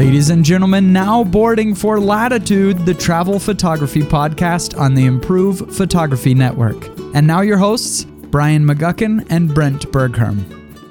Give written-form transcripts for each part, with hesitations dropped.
Ladies and gentlemen, now boarding for Latitude, the travel photography podcast on the Improve Photography Network. And now your hosts, Brian McGuckin and Brent Bergherm.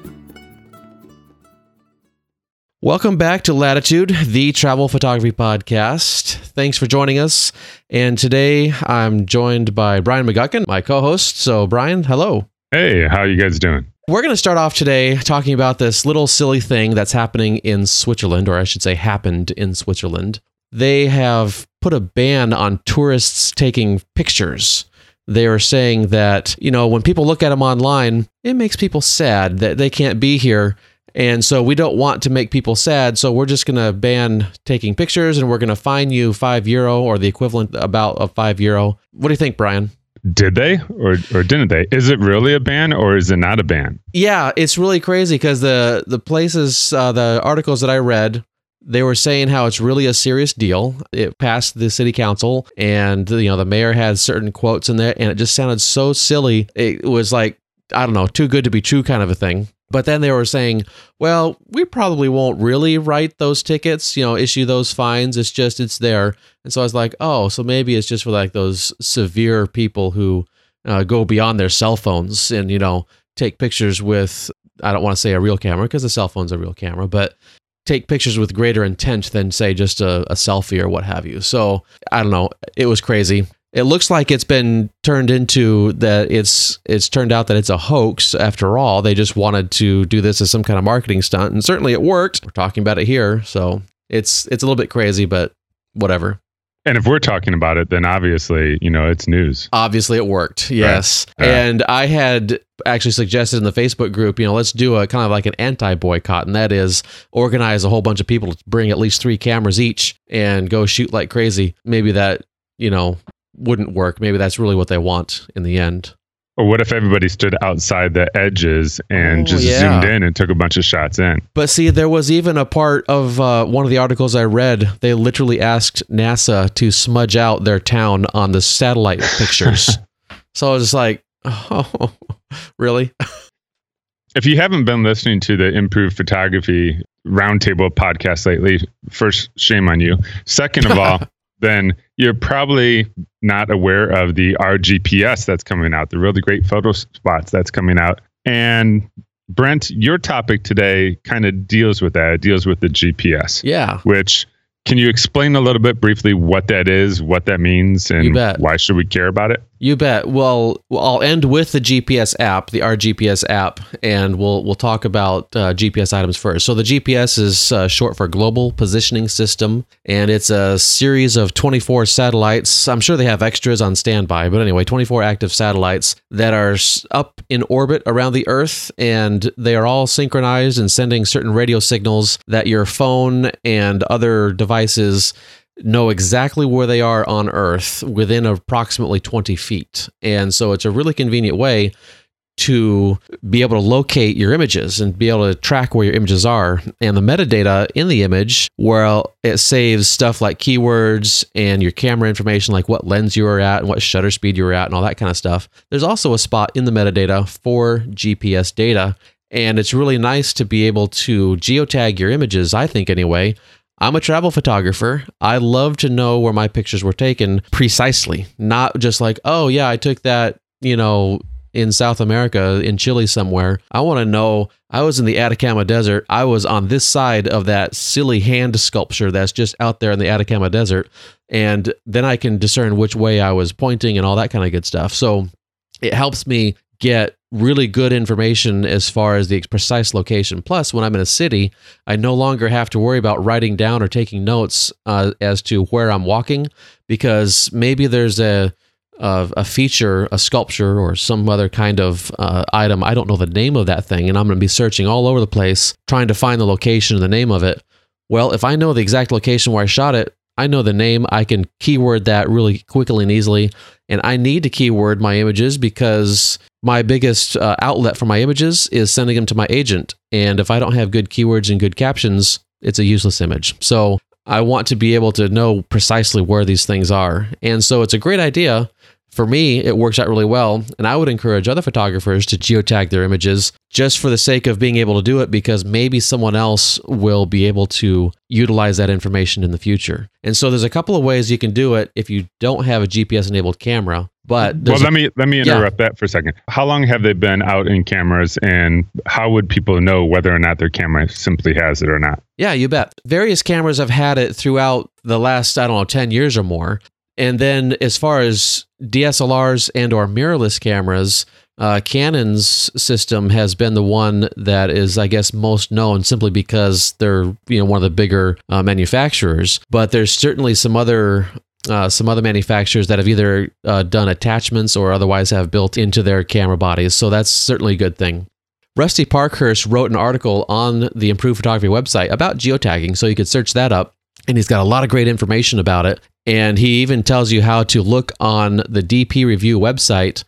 Welcome back to Latitude, the travel photography podcast. Thanks for joining us. And today I'm joined by Brian McGuckin, my co-host. So Brian, hello. Hey, how are you guys doing? We're going to start off today talking about this little silly thing that's happening in Switzerland, or I should say happened in Switzerland. They have put a ban on tourists taking pictures. They are saying that, when people look at them online, it makes people sad that they can't be here. And so we don't want to make people sad. So we're just going to ban taking pictures and we're going to fine you €5 or the equivalent about of €5. What do you think, Brian? Did they or didn't they? Is it really a ban or is it not a ban? Yeah, it's really crazy because the places, the articles that I read, they were saying how it's really a serious deal. It passed the city council and, the mayor had certain quotes in there and it just sounded so silly. It was like, I don't know, too good to be true kind of a thing. But then they were saying, well, we probably won't really write those tickets, issue those fines. It's there. And so I was like, oh, so maybe it's just for like those severe people who go beyond their cell phones and, take pictures with, I don't want to say a real camera because the cell phone's a real camera, but take pictures with greater intent than say just a selfie or what have you. So I don't know. It was crazy. It looks like it's been turned into that it's turned out that it's a hoax after all. They just wanted to do this as some kind of marketing stunt, and certainly it worked. We're talking about it here, so it's a little bit crazy, but whatever. And if we're talking about it, then obviously, it's news. Obviously it worked, yes. Right. And I had actually suggested in the Facebook group, let's do a kind of like an anti-boycott, and that is organize a whole bunch of people to bring at least 3 cameras each and go shoot like crazy. Maybe that, wouldn't work. Maybe that's really what they want in the end. Or what if everybody stood outside the edges and zoomed in and took a bunch of shots in? But see, there was even a part of one of the articles I read, they literally asked NASA to smudge out their town on the satellite pictures. So I was just like, oh, really? If you haven't been listening to the Improved Photography Roundtable podcast lately, first, shame on you. Second of all, then you're probably not aware of the RGPS that's coming out, the really great photo spots that's coming out. And Brent, your topic today kind of deals with that. It deals with the GPS. Yeah. Which, can you explain a little bit briefly what that is, what that means, and why should we care about it? You bet. Well, I'll end with the GPS app, the RGPS app, and we'll talk about GPS items first. So the GPS is short for Global Positioning System, and it's a series of 24 satellites. I'm sure they have extras on standby, but anyway, 24 active satellites that are up in orbit around the Earth, and they are all synchronized and sending certain radio signals that your phone and other devices know exactly where they are on Earth within approximately 20 feet. And so it's a really convenient way to be able to locate your images and be able to track where your images are. And the metadata in the image, well, it saves stuff like keywords and your camera information, like what lens you were at and what shutter speed you were at and all that kind of stuff. There's also a spot in the metadata for GPS data. And it's really nice to be able to geotag your images, I think anyway. I'm a travel photographer. I love to know where my pictures were taken precisely, not just like, oh yeah, I took that, in South America, in Chile somewhere. I want to know I was in the Atacama Desert. I was on this side of that silly hand sculpture that's just out there in the Atacama Desert. And then I can discern which way I was pointing and all that kind of good stuff. So it helps me get really good information as far as the precise location. Plus, when I'm in a city, I no longer have to worry about writing down or taking notes as to where I'm walking, because maybe there's a feature, a sculpture, or some other kind of item. I don't know the name of that thing, and I'm going to be searching all over the place trying to find the location and the name of it. Well, if I know the exact location where I shot it, I know the name, I can keyword that really quickly and easily. And I need to keyword my images because my biggest outlet for my images is sending them to my agent. And if I don't have good keywords and good captions, it's a useless image. So I want to be able to know precisely where these things are. And so it's a great idea For me, it works out really well, and I would encourage other photographers to geotag their images just for the sake of being able to do it, because maybe someone else will be able to utilize that information in the future. And so there's a couple of ways you can do it if you don't have a GPS-enabled camera. But let me interrupt that for a second. How long have they been out in cameras, and how would people know whether or not their camera simply has it or not? Yeah, you bet. Various cameras have had it throughout the last, 10 years or more. And then as far as DSLRs and or mirrorless cameras, Canon's system has been the one that is, I guess, most known simply because they're one of the bigger manufacturers. But there's certainly some other manufacturers that have either done attachments or otherwise have built into their camera bodies. So that's certainly a good thing. Rusty Parkhurst wrote an article on the Improved Photography website about geotagging, so you could search that up. And he's got a lot of great information about it. And he even tells you how to look on the DP Review website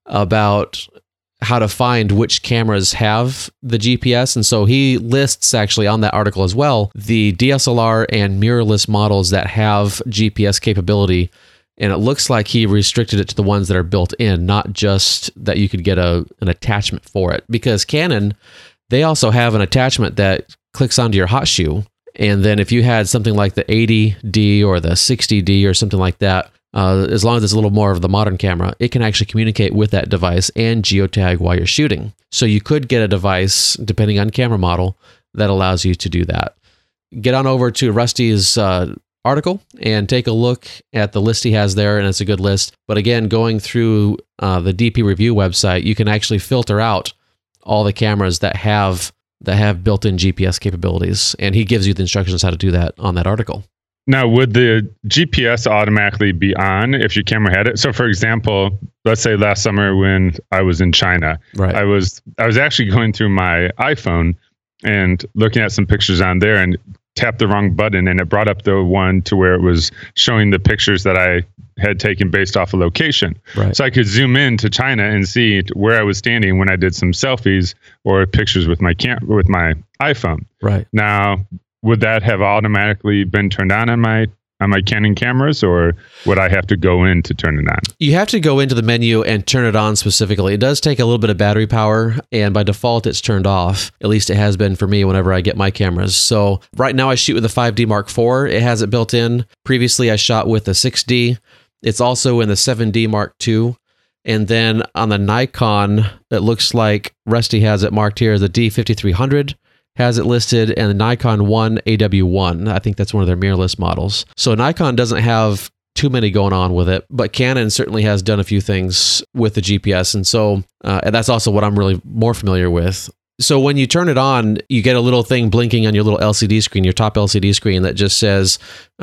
about how to find which cameras have the GPS. And so he lists actually on that article as well the DSLR and mirrorless models that have GPS capability. And it looks like he restricted it to the ones that are built in, not just that you could get an attachment for it. Because Canon, they also have an attachment that clicks onto your hot shoe. And then if you had something like the 80D or the 60D or something like that, as long as it's a little more of the modern camera, it can actually communicate with that device and geotag while you're shooting. So you could get a device, depending on camera model, that allows you to do that. Get on over to Rusty's article and take a look at the list he has there, and it's a good list. But again, going through the DP Review website, you can actually filter out all the cameras that have built-in GPS capabilities, and he gives you the instructions how to do that on that article. Now, would the GPS automatically be on if your camera had it? So, for example, let's say last summer when I was in China, right. I was actually going through my iPhone and looking at some pictures on there, and tapped the wrong button, and it brought up the one to where it was showing the pictures that I had taken based off a location. Right. So I could zoom in to China and see where I was standing when I did some selfies or pictures with my iPhone. Right. Now, would that have automatically been turned on my Canon cameras, or would I have to go in to turn it on? You have to go into the menu and turn it on specifically. It does take a little bit of battery power, and by default, it's turned off. At least it has been for me whenever I get my cameras. So right now I shoot with a 5D Mark IV. It has it built in. Previously, I shot with a 6D. It's also in the 7D Mark II. And then on the Nikon, it looks like Rusty has it marked here as a D5300. Has it listed, and the Nikon 1 AW1. I think that's one of their mirrorless models. So Nikon doesn't have too many going on with it, but Canon certainly has done a few things with the GPS. And so and that's also what I'm really more familiar with. So when you turn it on, you get a little thing blinking on your little LCD screen, your top LCD screen that just says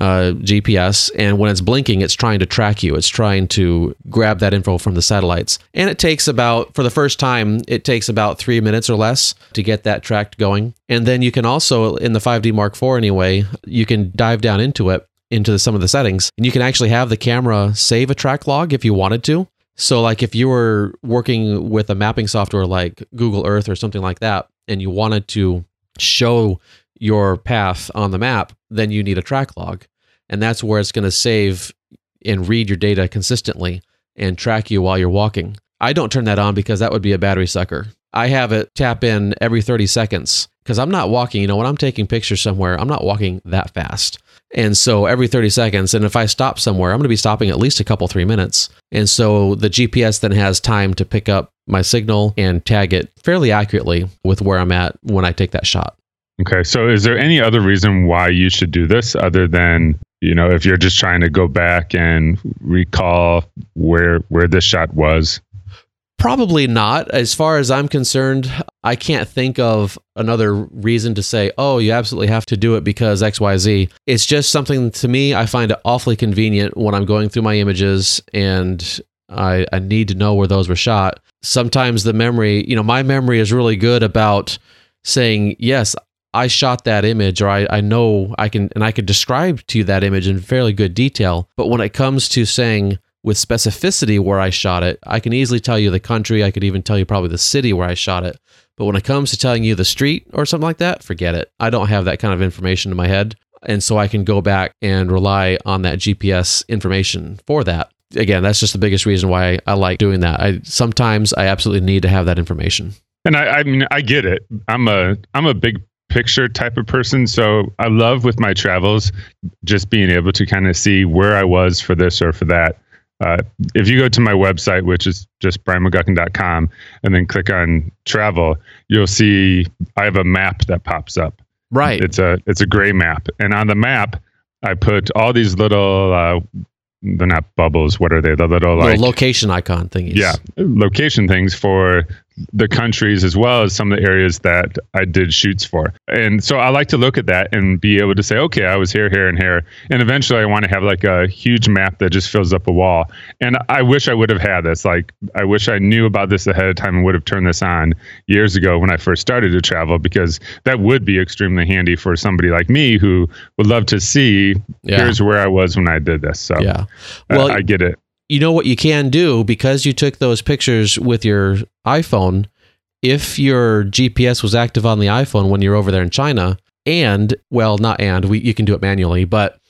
GPS. And when it's blinking, it's trying to track you. It's trying to grab that info from the satellites. And it takes for the first time, it takes about 3 minutes or less to get that tracked going. And then you can also, in the 5D Mark IV anyway, you can dive down into some of the settings, and you can actually have the camera save a track log if you wanted to. So like if you were working with a mapping software like Google Earth or something like that, and you wanted to show your path on the map, then you need a track log. And that's where it's going to save and read your data consistently and track you while you're walking. I don't turn that on because that would be a battery sucker. I have it tap in every 30 seconds because I'm not walking. When I'm taking pictures somewhere, I'm not walking that fast. And so every 30 seconds, and if I stop somewhere, I'm going to be stopping at least 3 minutes. And so the GPS then has time to pick up my signal and tag it fairly accurately with where I'm at when I take that shot. Okay. So is there any other reason why you should do this other than, if you're just trying to go back and recall where this shot was? Probably not. As far as I'm concerned, I can't think of another reason to say, oh, you absolutely have to do it because XYZ. It's just something, to me, I find it awfully convenient when I'm going through my images and I need to know where those were shot. Sometimes the memory, my memory is really good about saying, yes, I shot that image, or I know I can describe to you that image in fairly good detail. But when it comes to saying, with specificity where I shot it, I can easily tell you the country. I could even tell you probably the city where I shot it. But when it comes to telling you the street or something like that, forget it. I don't have that kind of information in my head. And so I can go back and rely on that GPS information for that. again, that's just the biggest reason why I like doing that. Sometimes I absolutely need to have that information. And I mean, I get it. I'm a big picture type of person. So I love with my travels, just being able to kind of see where I was for this or for that. If you go to my website, which is just brianmcguckin.com, and then click on travel, you'll see I have a map that pops up. Right. It's a gray map. And on the map, I put all these little, they're not bubbles. What are they? The little location icon thingies. Yeah. Location things for the countries as well as some of the areas that I did shoots for. And so I like to look at that and be able to say, okay, I was here, here, and here. And eventually I want to have like a huge map that just fills up a wall. And I wish I would have had this. Like, I wish I knew about this ahead of time and would have turned this on years ago when I first started to travel, because that would be extremely handy for somebody like me who would love to see, here's where I was when I did this. So well, I get it. You know what you can do, because you took those pictures with your iPhone, if your GPS was active on the iPhone when you're over there in China, you can do it manually,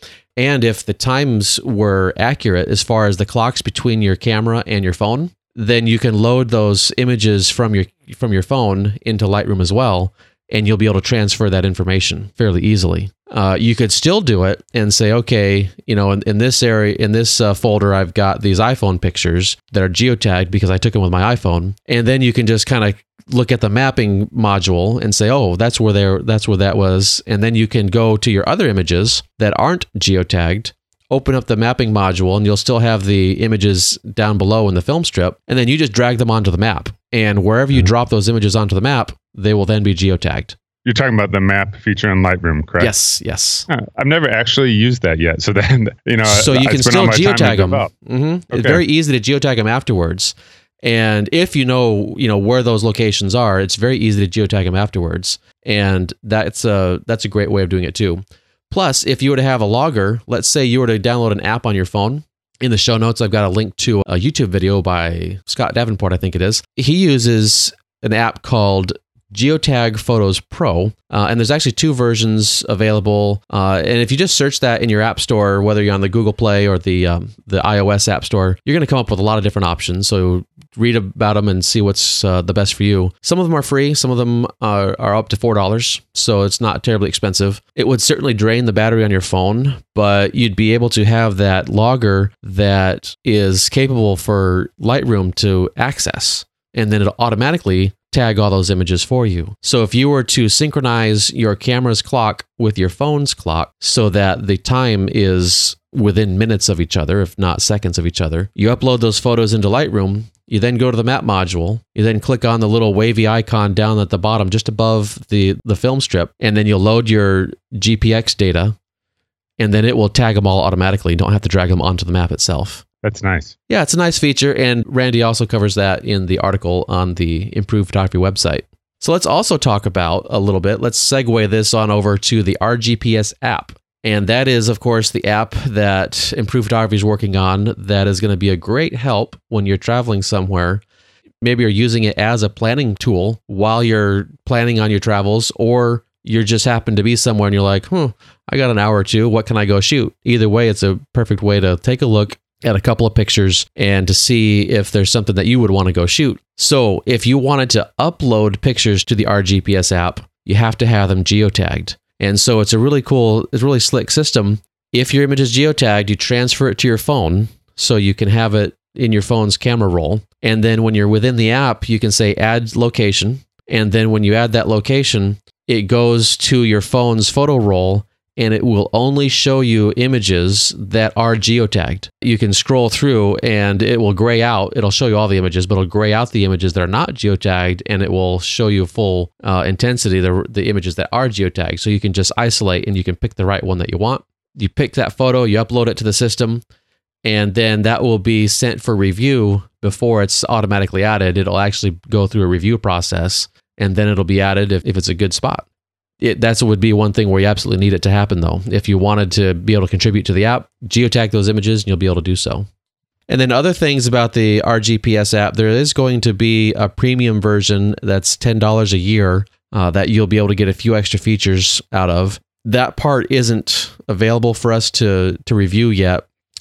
and if the times were accurate as far as the clocks between your camera and your phone, then you can load those images from your phone into Lightroom as well, and you'll be able to transfer that information fairly easily. You could still do it and say, okay, in this area, in this folder, I've got these iPhone pictures that are geotagged because I took them with my iPhone. And then you can just kind of look at the mapping module and say, oh, that's where that was. And then you can go to your other images that aren't geotagged, open up the mapping module, and you'll still have the images down below in the film strip. And then you just drag them onto the map. And wherever you drop those images onto the map, they will then be geotagged. You're talking about the map feature in Lightroom, correct? Yes. I've never actually used that yet. So then, so you can still geotag them. Okay. It's very easy to geotag them afterwards. And if you know where those locations are, it's very easy to geotag them afterwards. And that's a great way of doing it too. Plus, if you were to have a logger, let's say you were to download an app on your phone. In the show notes, I've got a link to a YouTube video by Scott Davenport, I think it is. He uses an app called Geotag Photos Pro, and there's actually two versions available. And if you just search that in your app store, whether you're on the Google Play or the iOS app store, you're going to come up with a lot of different options. So read about them and see what's the best for you. Some of them are free. Some of them are up to $4, so it's not terribly expensive. It would certainly drain the battery on your phone, but you'd be able to have that logger that is capable for Lightroom to access, and then it'll automatically tag all those images for you. So if you were to synchronize your camera's clock with your phone's clock so that the time is within minutes of each other, if not seconds of each other, you upload those photos into Lightroom, you then go to the map module, you then click on the little wavy icon down at the bottom just above the film strip, and then you'll load your GPX data, and then it will tag them all automatically. You don't have to drag them onto the map itself. That's nice. Yeah, it's a nice feature, and Randy also covers that in the article on the Improved Photography website. So let's also talk about a little bit, let's segue this on over to the RGPS app. And that is, of course, the app that Improved Photography is working on that is going to be a great help when you're traveling somewhere. Maybe you're using it as a planning tool while you're planning on your travels, or you just happen to be somewhere and you're like, I got an hour or two, what can I go shoot? Either way, it's a perfect way to take a look at a couple of pictures and to see if there's something that you would want to go shoot. So if you wanted to upload pictures to the RGPS app, you have to have them geotagged. And so it's a really cool, it's a really slick system. If your image is geotagged, you transfer it to your phone so you can have it in your phone's camera roll. And then when you're within the app, you can say add location. And then when you add that location, it goes to your phone's photo roll, and it will only show you images that are geotagged. You can scroll through and it will gray out. It'll show you all the images, but it'll gray out the images that are not geotagged, and it will show you full intensity, the images that are geotagged. So you can just isolate and you can pick the right one that you want. You pick that photo, you upload it to the system, and then that will be sent for review before it's automatically added. It'll actually go through a review process, and then it'll be added if it's a good spot. That would be one thing where you absolutely need it to happen, though. If you wanted to be able to contribute to the app, geotag those images and you'll be able to do so. And then other things about the RGPS app, there is going to be a premium version that's $10 a year that you'll be able to get a few extra features out of. That part isn't available for us to review yet.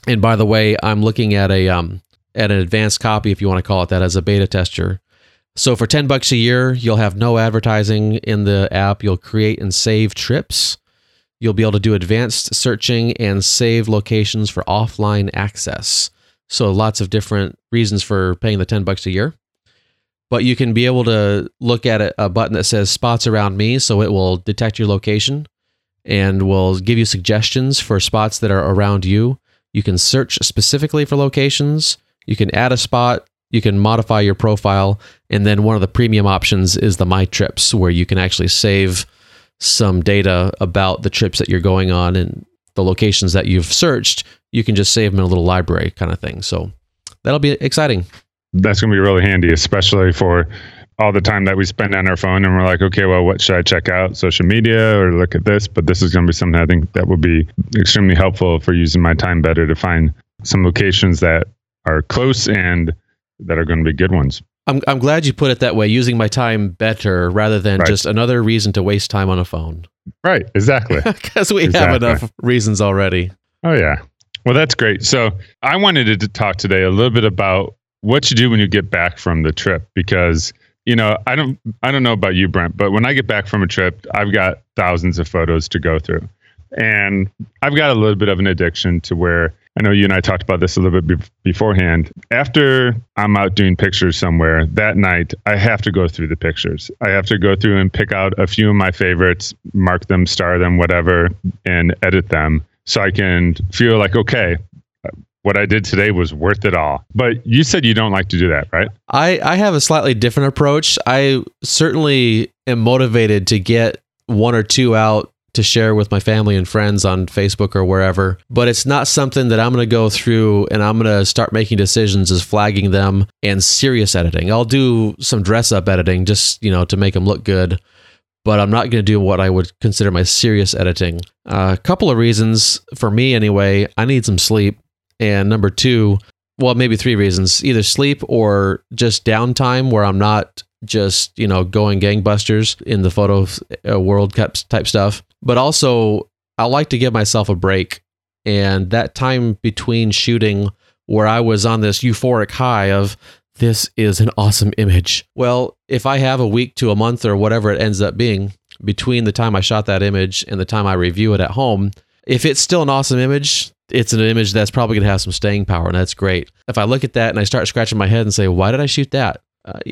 And by the way, I'm looking at an advanced copy, if you want to call it that, as a beta tester. So for $10 a year, you'll have no advertising in the app. You'll create and save trips. You'll be able to do advanced searching and save locations for offline access. So lots of different reasons for paying the $10 a year. But you can be able to look at a button that says spots around me. So it will detect your location and will give you suggestions for spots that are around you. You can search specifically for locations. You can add a spot. You can modify your profile. And then one of the premium options is the My Trips, where you can actually save some data about the trips that you're going on and the locations that you've searched. You can just save them in a little library kind of thing. So that'll be exciting. That's going to be really handy, especially for all the time that we spend on our phone and we're like, okay, well, what should I check out? Social media or look at this? But this is going to be something I think that will be extremely helpful for using my time better to find some locations that are close and that are going to be good ones. I'm glad you put it that way, using my time better rather than just another reason to waste time on a phone. Right, exactly. Because we have enough reasons already. Oh, yeah. Well, that's great. So I wanted to talk today a little bit about what you do when you get back from the trip, because I don't know about you, Brent, but when I get back from a trip, I've got thousands of photos to go through. And I've got a little bit of an addiction to where, I know you and I talked about this a little bit beforehand. After I'm out doing pictures somewhere, that night, I have to go through the pictures. I have to go through and pick out a few of my favorites, mark them, star them, whatever, and edit them so I can feel like, okay, what I did today was worth it all. But you said you don't like to do that, right? I have a slightly different approach. I certainly am motivated to get one or two out to share with my family and friends on Facebook or wherever, but it's not something that I'm going to go through and I'm going to start making decisions as flagging them and serious editing. I'll do some dress up editing just, to make them look good, but I'm not going to do what I would consider my serious editing. A couple of reasons for me anyway. I need some sleep. And number two, well, maybe three reasons, either sleep or just downtime where I'm not just, going gangbusters in the photo world type stuff. But also, I like to give myself a break. And that time between shooting where I was on this euphoric high of, this is an awesome image. Well, if I have a week to a month or whatever it ends up being between the time I shot that image and the time I review it at home, if it's still an awesome image, it's an image that's probably going to have some staying power, and that's great. If I look at that and I start scratching my head and say, why did I shoot that?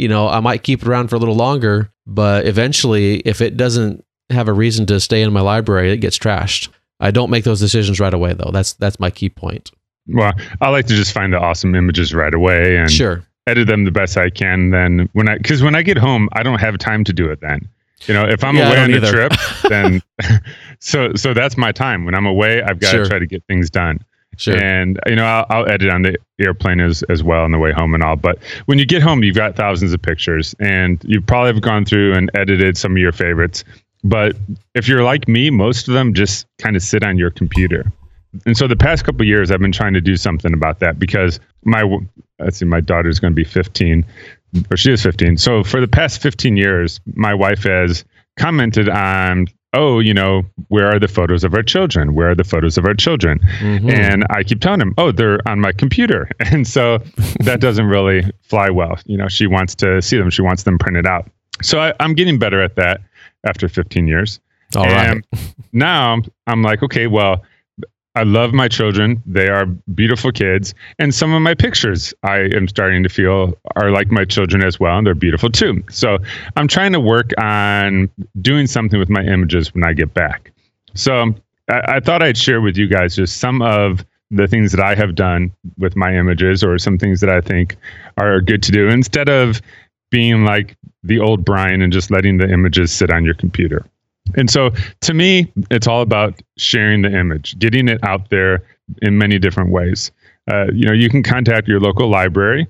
I might keep it around for a little longer, but eventually, if it doesn't have a reason to stay in my library, it gets trashed. I don't make those decisions right away, though. That's my key point. Well, I like to just find the awesome images right away and edit them the best I can. Then when I get home, I don't have time to do it then. If I'm away on a trip, then so that's my time. When I'm away, I've got to try to get things done. Sure. And I'll edit on the airplane as well on the way home and all. But when you get home, you've got thousands of pictures, and you probably have gone through and edited some of your favorites. But if you're like me, most of them just kind of sit on your computer. And so the past couple of years, I've been trying to do something about that because my daughter's going to be 15. Or she is 15. So for the past 15 years, my wife has commented on, where are the photos of our children? Where are the photos of our children? Mm-hmm. And I keep telling them, they're on my computer. And so that doesn't really fly well. She wants to see them. She wants them printed out. So I'm getting better at that after 15 years. All right. Now I'm like, okay, well, I love my children. They are beautiful kids. And some of my pictures I am starting to feel are like my children as well. And they're beautiful too. So I'm trying to work on doing something with my images when I get back. So I thought I'd share with you guys just some of the things that I have done with my images, or some things that I think are good to do, instead of being like the old Brian and just letting the images sit on your computer. And so to me, it's all about sharing the image, getting it out there in many different ways. You can contact your local library.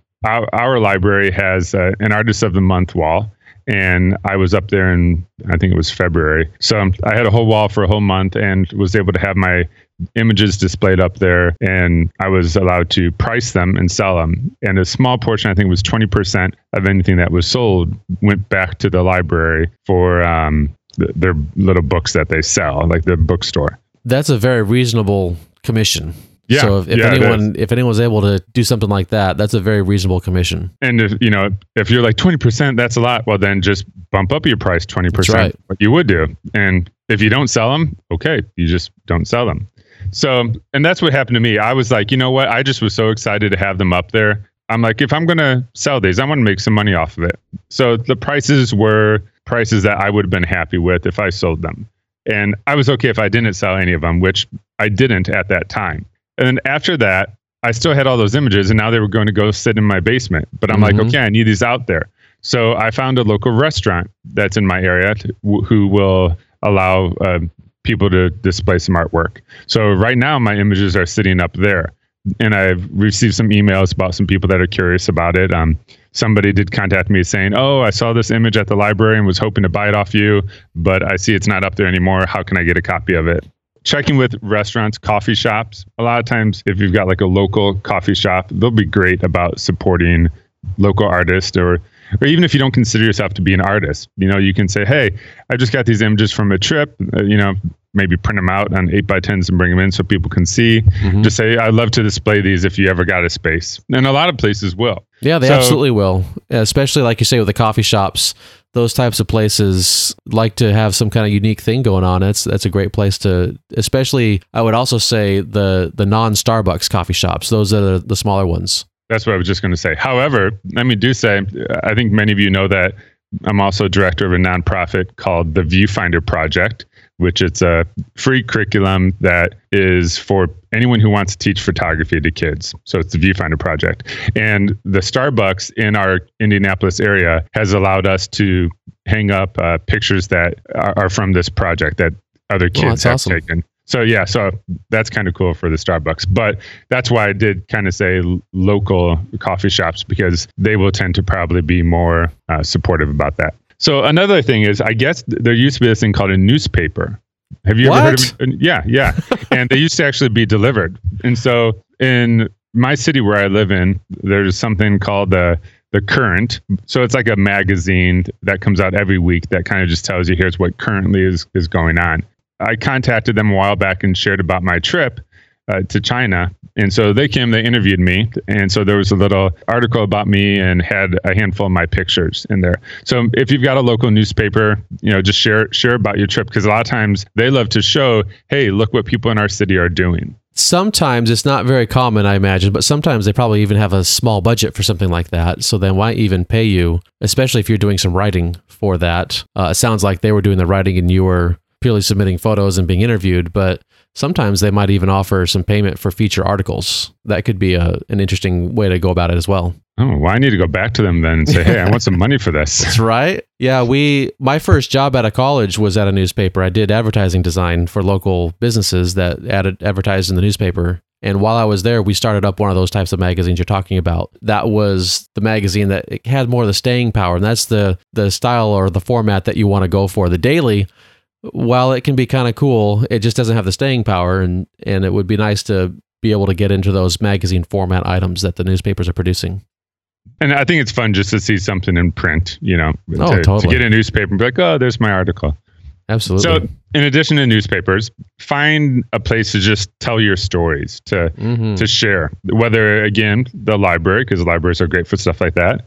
Our library has an Artist of the Month wall, and I was up there in, I think it was February. So I had a whole wall for a whole month and was able to have my images displayed up there, and I was allowed to price them and sell them. And a small portion, I think it was 20% of anything that was sold, went back to the library for their little books that they sell, like the bookstore. That's a very reasonable commission. Yeah. So if anyone's able to do something like that, that's a very reasonable commission. And if you're like 20%, that's a lot. Well, then just bump up your price 20%. That's right. What you would do. And if you don't sell them, okay, you just don't sell them. So, and that's what happened to me. I was like, you know what? I just was so excited to have them up there. I'm like, if I'm going to sell these, I want to make some money off of it. So the prices were prices that I would have been happy with if I sold them. And I was okay if I didn't sell any of them, which I didn't at that time. And then after that, I still had all those images, and now they were going to go sit in my basement. But I'm like, okay, I need these out there. So I found a local restaurant that's in my area who will allow people to display some artwork. So right now my images are sitting up there, and I've received some emails about some people that are curious about it. Somebody did contact me saying, oh, I saw this image at the library and was hoping to buy it off you, but I see it's not up there anymore. How can I get a copy of it? Checking with restaurants, coffee shops. A lot of times if you've got like a local coffee shop, they'll be great about supporting local artists, or even if you don't consider yourself to be an artist, you can say, hey, I just got these images from a trip, maybe print them out on 8x10s and bring them in so people can see. Just say, I'd love to display these if you ever got a space. And a lot of places will. Yeah, they absolutely will. Especially like you say with the coffee shops, those types of places like to have some kind of unique thing going on. That's a great place to, especially, I would also say the non-Starbucks coffee shops. Those are the smaller ones. That's what I was just going to say. However, let me say, I think many of you know that I'm also director of a nonprofit called the Viewfinder Project, which it's a free curriculum that is for anyone who wants to teach photography to kids. So it's the Viewfinder Project. And the Starbucks in our Indianapolis area has allowed us to hang up pictures that are from this project that other kids have taken. So yeah, so that's kind of cool for the Starbucks. But that's why I did kind of say local coffee shops, because they will tend to probably be more supportive about that. So another thing is, I guess there used to be this thing called a newspaper. Have you ever heard of it? Yeah. And they used to actually be delivered. And so in my city where I live in, there's something called the Current. So it's like a magazine that comes out every week that kind of just tells you here's what currently is going on. I contacted them a while back and shared about my trip to China. And so they came, they interviewed me. And so there was a little article about me and had a handful of my pictures in there. So if you've got a local newspaper, just share about your trip, because a lot of times they love to show, hey, look what people in our city are doing. Sometimes it's not very common, I imagine, but sometimes they probably even have a small budget for something like that. So then why even pay you, especially if you're doing some writing for that? It sounds like they were doing the writing and you were purely submitting photos and being interviewed, but sometimes they might even offer some payment for feature articles. That could be an interesting way to go about it as well. Oh, well, I need to go back to them then and say, hey, I want some money for this. That's right. Yeah, my first job out of college was at a newspaper. I did advertising design for local businesses that advertised in the newspaper. And while I was there, we started up one of those types of magazines you're talking about. That was the magazine that had more of the staying power. And that's the style or the format that you want to go for. The daily, while it can be kind of cool, it just doesn't have the staying power, and it would be nice to be able to get into those magazine format items that the newspapers are producing. And I think it's fun just to see something in print, totally. To get a newspaper and be like, oh, there's my article. Absolutely. So in addition to newspapers, find a place to just tell your stories, to share, whether, again, the library, because libraries are great for stuff like that,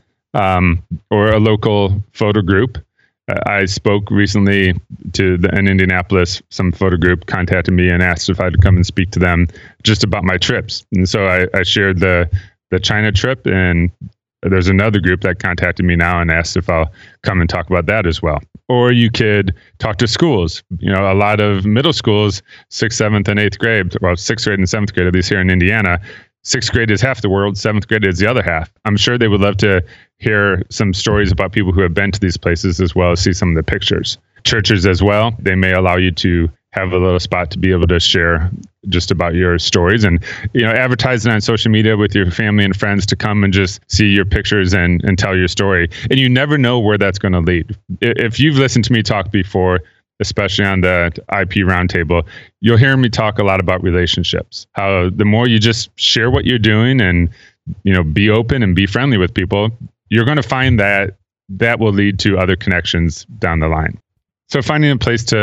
or a local photo group. I spoke recently to in Indianapolis. Some photo group contacted me and asked if I'd come and speak to them just about my trips. And so I shared the China trip, and there's another group that contacted me now and asked if I'll come and talk about that as well. Or you could talk to schools. A lot of middle schools, 6th, 7th, and 8th grade, well, 6th grade and 7th grade, at least here in Indiana, 6th grade is half the world, 7th grade is the other half. I'm sure they would love to hear some stories about people who have been to these places, as well as see some of the pictures. Churches as well, they may allow you to have a little spot to be able to share just about your stories, and advertising on social media with your family and friends to come and just see your pictures and tell your story. And you never know where that's going to lead. If you've listened to me talk before, especially on the IP Roundtable, you'll hear me talk a lot about relationships. How the more you just share what you're doing and be open and be friendly with people, you're going to find that will lead to other connections down the line. So finding a place to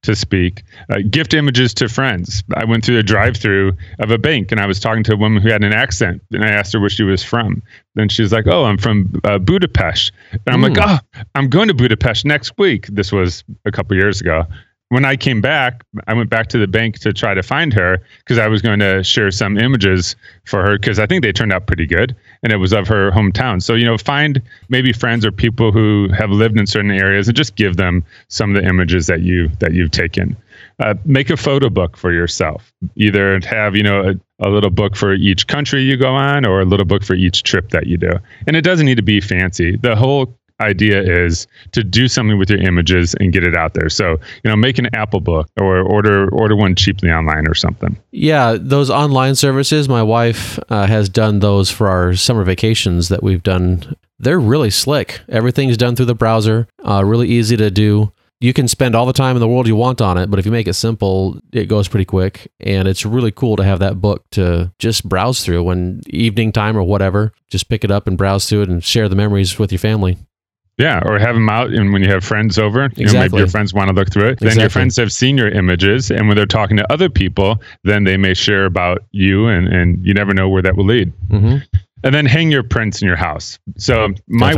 to speak. Gift images to friends. I went through the drive-through of a bank and I was talking to a woman who had an accent, and I asked her where she was from. Then she's like, "Oh, I'm from Budapest." And I'm like, "Oh, I'm going to Budapest next week." This was a couple years ago. When I came back, I went back to the bank to try to find her because I was going to share some images for her because I think they turned out pretty good, and it was of her hometown. So, find maybe friends or people who have lived in certain areas and just give them some of the images that you've taken. Make a photo book for yourself. Either have, a little book for each country you go on or a little book for each trip that you do. And it doesn't need to be fancy. The whole idea is to do something with your images and get it out there. So, make an Apple book or order one cheaply online or something. Yeah, those online services, my wife has done those for our summer vacations that we've done. They're really slick. Everything's done through the browser, really easy to do. You can spend all the time in the world you want on it, but if you make it simple, it goes pretty quick. And it's really cool to have that book to just browse through when evening time or whatever. Just pick it up and browse through it and share the memories with your family. Yeah, or have them out, and when you have friends over, exactly. Maybe your friends want to look through it. Then your friends have seen your images, and when they're talking to other people, then they may share about you, and you never know where that will lead. Mm-hmm. And then hang your prints in your house. So my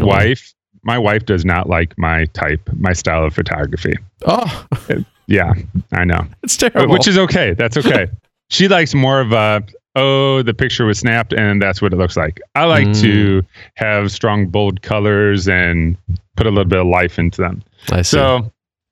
wife does not like my style of photography. Oh, yeah, I know. It's terrible. Which is okay. That's okay. She likes more of the picture was snapped and that's what it looks like. I like to have strong, bold colors and put a little bit of life into them. I see. So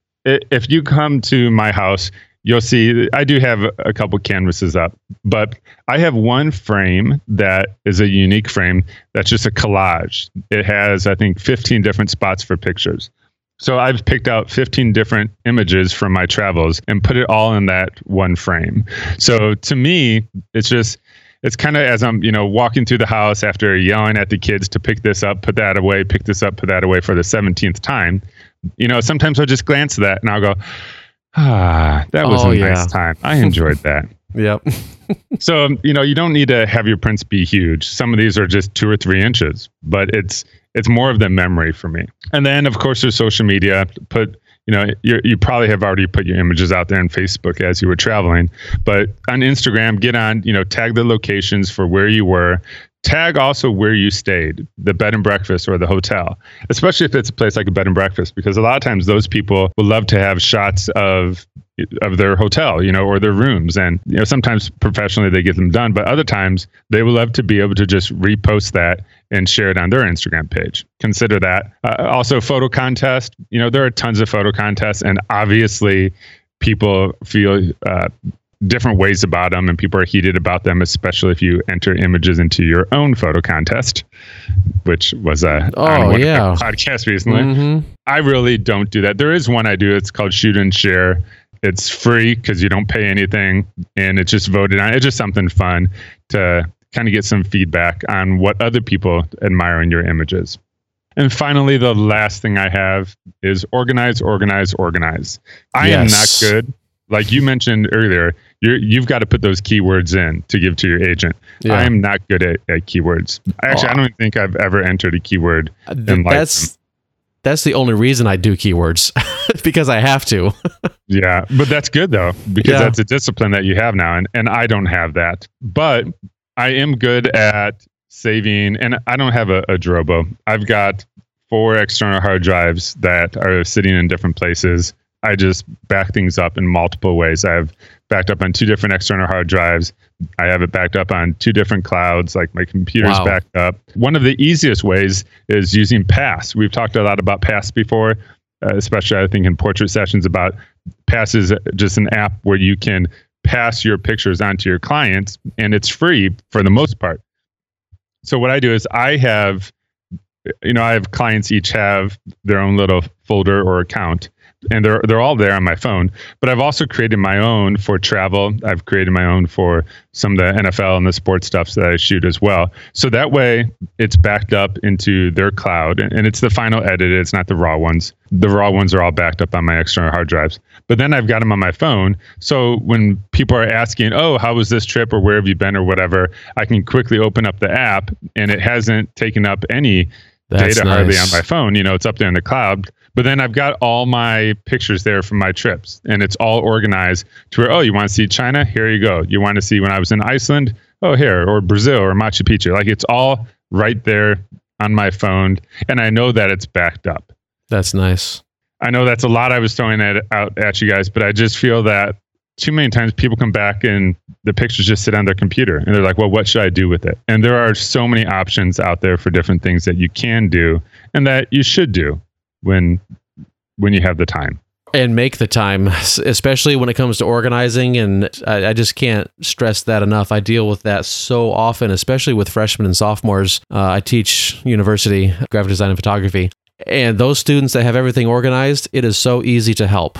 if you come to my house, you'll see I do have a couple canvases up, but I have one frame that is a unique frame that's just a collage. It has, I think, 15 different spots for pictures. So I've picked out 15 different images from my travels and put it all in that one frame. So to me, it's kind of as I'm, walking through the house after yelling at the kids to pick this up, put that away, pick this up, put that away for the 17th time. Sometimes I'll just glance at that and I'll go, that was a nice time. I enjoyed that. Yep. So, you don't need to have your prints be huge. Some of these are just 2 or 3 inches, but it's more of the memory for me. And then, of course, there's social media. You probably have already put your images out there on Facebook as you were traveling, but on Instagram, get on, tag the locations for where you were. Tag also where you stayed, the bed and breakfast or the hotel, especially if it's a place like a bed and breakfast, because a lot of times those people will love to have shots of their hotel, or their rooms. And, sometimes professionally they get them done, but other times they will love to be able to just repost that and share it on their Instagram page. Consider that. Also photo contest, there are tons of photo contests, and obviously people feel, different ways about them, and people are heated about them, especially if you enter images into your own photo contest, which was a podcast recently. Mm-hmm. I really don't do that. There is one I do. It's called Shoot and Share. It's free because you don't pay anything, and it's just voted on. It's just something fun to kind of get some feedback on what other people admire in your images. And finally, the last thing I have is organize. I am not good. Like you mentioned earlier, you've got to put those keywords in to give to your agent. Yeah. I am not good at keywords. Actually, I don't think I've ever entered a keyword in life. That's the only reason I do keywords, because I have to. Yeah, but that's good though, because that's a discipline that you have now, and I don't have that. But I am good at saving, and I don't have a Drobo. I've got 4 external hard drives that are sitting in different places. I just back things up in multiple ways. I have backed up on 2 different external hard drives. I have it backed up on 2 different clouds, like my computer's backed up. One of the easiest ways is using Pass. We've talked a lot about Pass before, especially I think in portrait sessions about Pass is just an app where you can pass your pictures onto your clients, and it's free for the most part. So what I do is I have clients each have their own little folder or account, and they're all there on my phone. But I've also created my own for travel. I've created my own for some of the NFL and the sports stuff that I shoot as well. So that way it's backed up into their cloud, and it's the final edit. It's not the raw ones. The raw ones are all backed up on my external hard drives. But then I've got them on my phone. So when people are asking, oh, how was this trip, or where have you been, or whatever, I can quickly open up the app, and it hasn't taken up any That's data hardly nice. on my phone. It's up there in the cloud. But then I've got all my pictures there from my trips, and it's all organized to where, you want to see China? Here you go. You want to see when I was in Iceland? Oh, here, or Brazil or Machu Picchu. Like, it's all right there on my phone, and I know that it's backed up. That's nice. I know that's a lot I was throwing out at you guys, but I just feel that too many times people come back and the pictures just sit on their computer and they're like, well, what should I do with it? And there are so many options out there for different things that you can do and that you should do when you have the time. And make the time, especially when it comes to organizing. And I just can't stress that enough. I deal with that so often, especially with freshmen and sophomores. I teach university graphic design and photography. And those students that have everything organized, it is so easy to help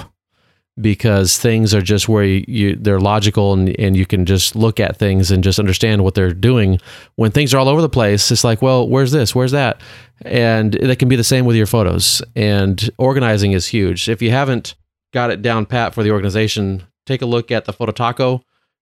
because things are just where they're logical and you can just look at things and just understand what they're doing. When things are all over the place, it's like, well, where's this? Where's that? And it can be the same with your photos. And organizing is huge. If you haven't got it down pat for the organization, take a look at the Fototaco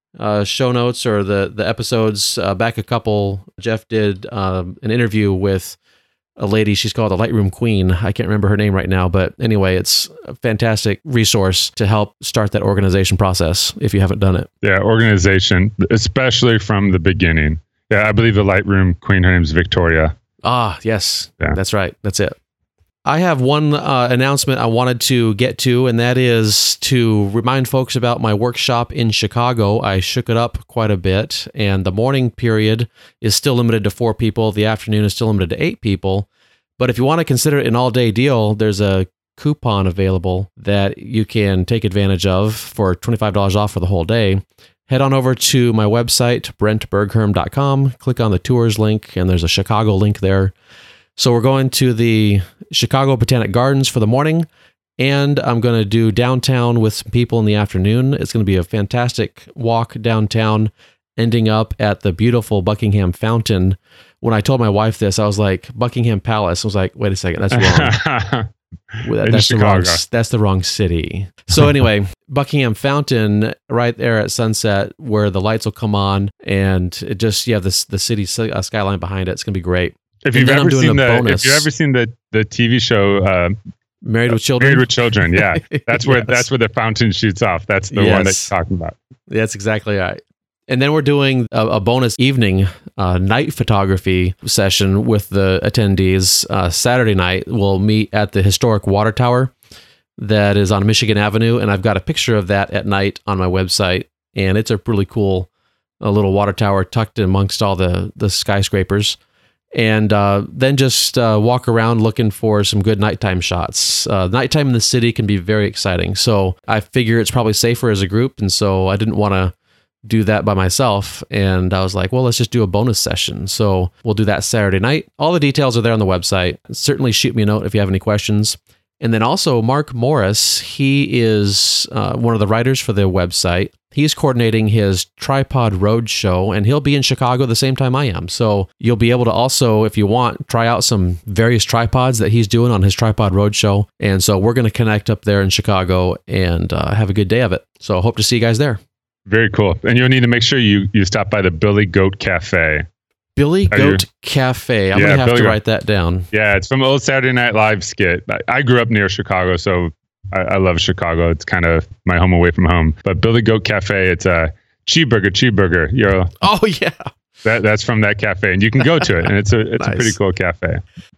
show notes or the episodes. Back a couple, Jeff did an interview with a lady. She's called the Lightroom Queen. I can't remember her name right now, but anyway, it's a fantastic resource to help start that organization process if you haven't done it. Yeah, organization, especially from the beginning. Yeah, I believe the Lightroom Queen, her name's Victoria. Ah, yes, Yeah. That's right. That's it. I have one announcement I wanted to get to, and that is to remind folks about my workshop in Chicago. I shook it up quite a bit, and the morning period is still limited to 4 people. The afternoon is still limited to 8 people. But if you want to consider it an all-day deal, there's a coupon available that you can take advantage of for $25 off for the whole day. Head on over to my website, brentbergherm.com, click on the tours link, and there's a Chicago link there. So we're going to the Chicago Botanic Gardens for the morning, and I'm going to do downtown with some people in the afternoon. It's going to be a fantastic walk downtown, ending up at the beautiful Buckingham Fountain. When I told my wife this, I was like, Buckingham Palace. I was like, wait a second, that's wrong. That's the wrong city. So anyway, Buckingham Fountain right there at sunset where the lights will come on, and it just, you have the city skyline behind it. It's going to be great. If you've ever seen the TV show Married with Children, yeah, that's where the fountain shoots off. That's the one that you're talking about. That's exactly right. And then we're doing a bonus evening night photography session with the attendees. Saturday night, we'll meet at the historic water tower that is on Michigan Avenue, and I've got a picture of that at night on my website, and it's a really cool little water tower tucked amongst all the skyscrapers. And then just walk around looking for some good nighttime shots. Nighttime in the city can be very exciting. So I figure it's probably safer as a group. And so I didn't want to do that by myself. And I was like, well, let's just do a bonus session. So we'll do that Saturday night. All the details are there on the website. Certainly shoot me a note if you have any questions. And then also Mark Morris, he is one of the writers for the website. He's coordinating his Tripod Roadshow, and he'll be in Chicago the same time I am. So you'll be able to also, if you want, try out some various tripods that he's doing on his Tripod Roadshow. And so we're going to connect up there in Chicago and have a good day of it. So I hope to see you guys there. Very cool. And you'll need to make sure you stop by the Billy Goat Cafe. Billy Goat Cafe. I'm going to have to write that down. Yeah, it's from an old Saturday Night Live skit. I grew up near Chicago, so I love Chicago. It's kind of my home away from home. But Billy Goat Cafe, it's a cheeseburger. Oh, yeah. That's from that cafe, and you can go to it, and it's nice. A pretty cool cafe.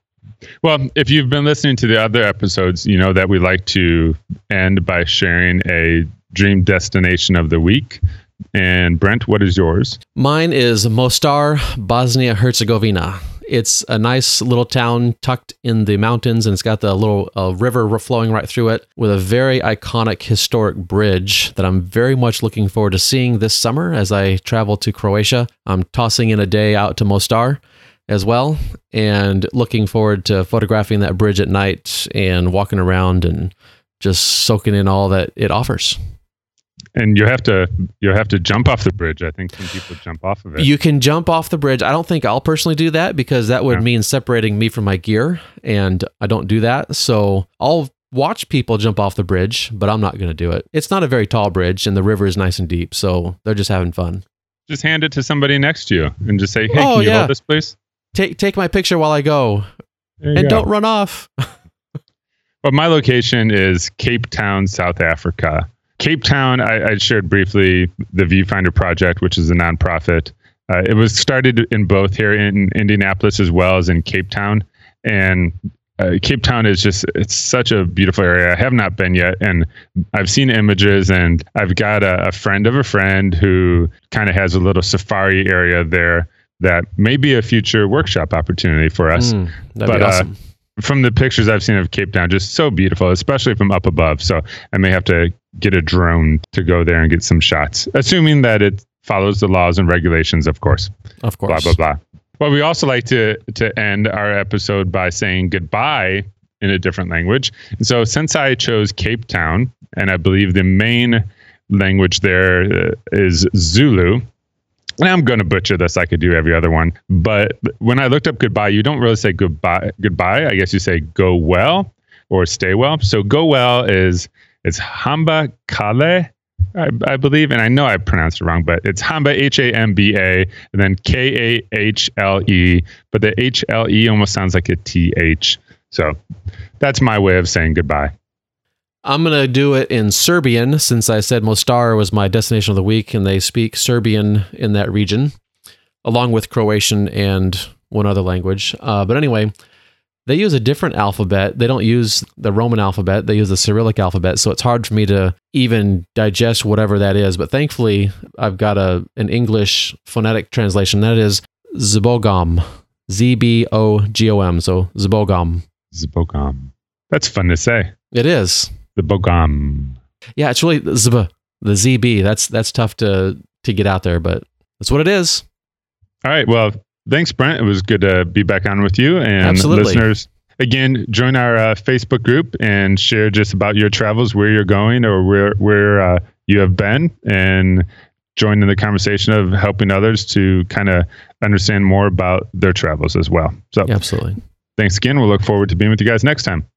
Well, if you've been listening to the other episodes, you know that we like to end by sharing a dream destination of the week. And Brent, what is yours? Mine is Mostar, Bosnia-Herzegovina. It's a nice little town tucked in the mountains, and it's got the little river flowing right through it with a very iconic historic bridge that I'm very much looking forward to seeing this summer as I travel to Croatia. I'm tossing in a day out to Mostar as well, and looking forward to photographing that bridge at night and walking around and just soaking in all that it offers. And you'll have to jump off the bridge. I think some people jump off of it. You can jump off the bridge. I don't think I'll personally do that because that would mean separating me from my gear, and I don't do that. So I'll watch people jump off the bridge, but I'm not going to do it. It's not a very tall bridge, and the river is nice and deep, so they're just having fun. Just hand it to somebody next to you and just say, "Hey, can you hold this, please?" Take my picture while I go. And don't run off. Well, my location is Cape Town, South Africa. Cape Town, I shared briefly the Viewfinder Project, which is a nonprofit. It was started in both here in Indianapolis as well as in Cape Town. And Cape Town is it's such a beautiful area. I have not been yet, and I've seen images, and I've got a friend of a friend who kind of has a little safari area there that may be a future workshop opportunity for us. That'd be awesome. From the pictures I've seen of Cape Town, just so beautiful, especially from up above. So I may have to get a drone to go there and get some shots, assuming that it follows the laws and regulations, of course. Of course. Blah, blah, blah. Well, we also like to end our episode by saying goodbye in a different language. And so since I chose Cape Town, and I believe the main language there is Zulu, and I'm going to butcher this like I do every other one. But when I looked up goodbye, you don't really say goodbye. I guess you say go well or stay well. So go well is Hamba Kale, I believe. And I know I pronounced it wrong, but it's Hamba, Hamba, and then Kahle. But the HLE almost sounds like a TH. So that's my way of saying goodbye. I'm going to do it in Serbian, since I said Mostar was my destination of the week, and they speak Serbian in that region, along with Croatian and one other language. But anyway, they use a different alphabet. They don't use the Roman alphabet. They use the Cyrillic alphabet, so it's hard for me to even digest whatever that is. But thankfully, I've got an English phonetic translation. That is Zbogom. Z-B-O-G-O-M, so Zbogom. Zbogom. That's fun to say. It is. The Bogom. Yeah, it's really the ZB. That's tough to get out there, but that's what it is. All right. Well, thanks, Brent. It was good to be back on with you. And Absolutely. Listeners, again, join our Facebook group and share just about your travels, where you're going or where you have been, and join in the conversation of helping others to kind of understand more about their travels as well. So Absolutely. Thanks again. We'll look forward to being with you guys next time.